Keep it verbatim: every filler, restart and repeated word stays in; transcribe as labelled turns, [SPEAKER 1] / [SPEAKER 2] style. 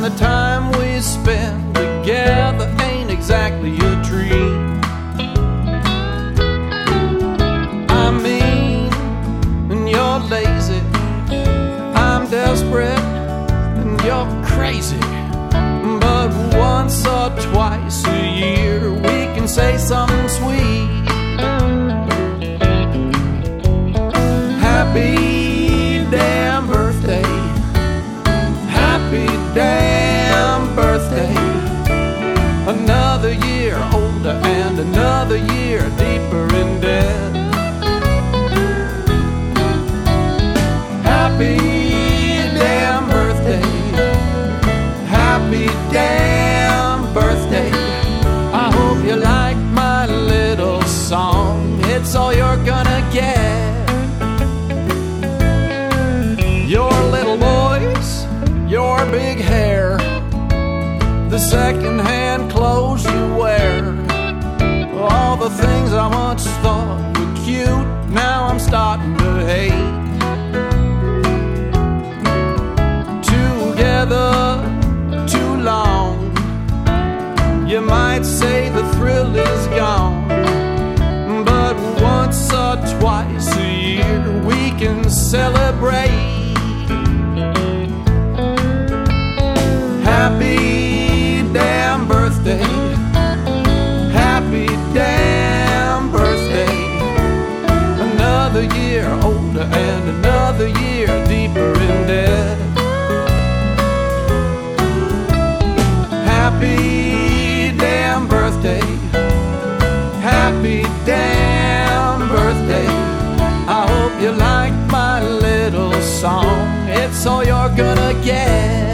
[SPEAKER 1] the time we spend together ain't exactly a treat. I mean, and you're lazy, I'm desperate, and you're crazy. But once or twice a year we can say something sweet. Happy damn birthday, happy damn birthday. Another year older and another year deeper in debt. Happy damn birthday, happy damn birthday. I hope you like my little song, it's all you're gonna get. Your little voice, your big hair, the second-hand clothes you wear, all the things I once thought were cute, now I'm starting to hate. Together too long, you might say the thrill is gone, but once or twice a year we can celebrate. Happy damn birthday, happy damn birthday. Another year older and another year deeper in debt. Happy damn birthday, happy damn birthday. I hope you like my little song, it's all you're gonna get.